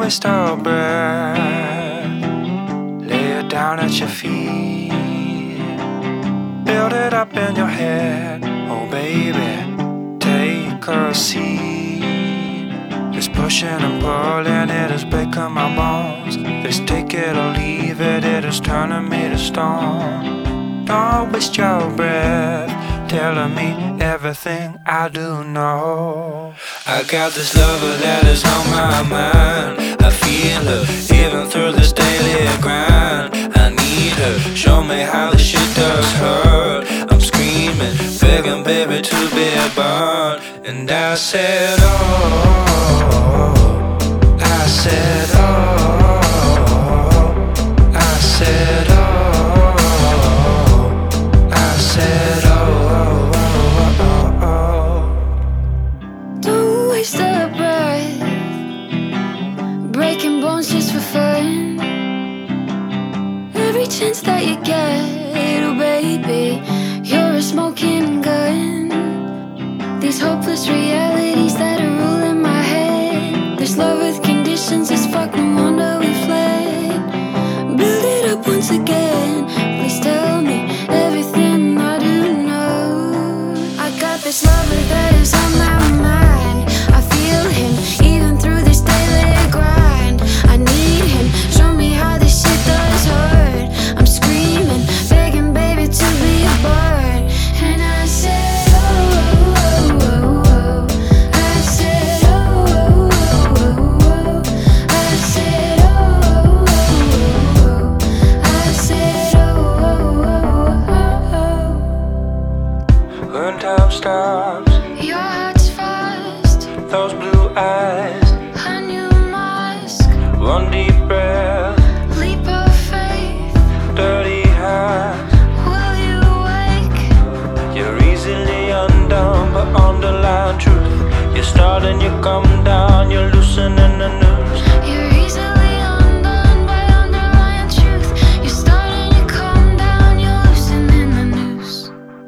waste our breath. Lay it down at your feet. Build it up in your head. Oh baby, take a seat. This pushing and pulling, it is breaking my bones. This take it or leave it, it is turning me to stone. Don't waste your breath telling me everything I do know. I got this lover that is on my mind. I feel her even through this daily grind. I need her, show me how this shit does hurt. I'm screaming, begging baby to be burned. And I said oh, I said oh, I said oh, I said oh, oh, oh, oh. Don't waste a breath, breaking bones just for fun. Every chance that you get, oh baby, you're a smoking gun. These hopeless realities that are ruling my head. This love with conditions is fuck, no wonder we fled. Build it up once again, please tell me everything I do know. I got this lover that is on my mind. I feel him even through this daily grind. I need him, show me how this shit does hurt. I'm screaming, begging baby to be a bird. And I said oh, oh, oh, oh. I said oh, oh, oh, oh. I said oh, oh, oh, oh. I said oh, oh, oh, oh. When time stops, Your heart's fast, those blue eyes, a new mask, one deep breath, leap of faith. dirty hands. Will you wake? You're easily undone, but underlying truth. You start and you come down, you're loosening the noose. You're easily undone by underlying truth. You start and you come down, you're loosening the noose.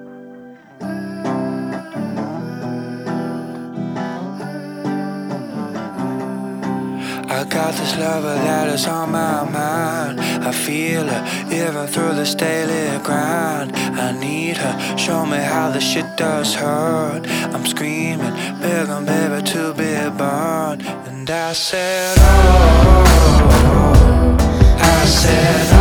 I got this lover that is on my mind. I feel her even through this daily grind. I need her, show me how this shit does hurt. I'm screaming, begging baby to be burned. And I said oh, I said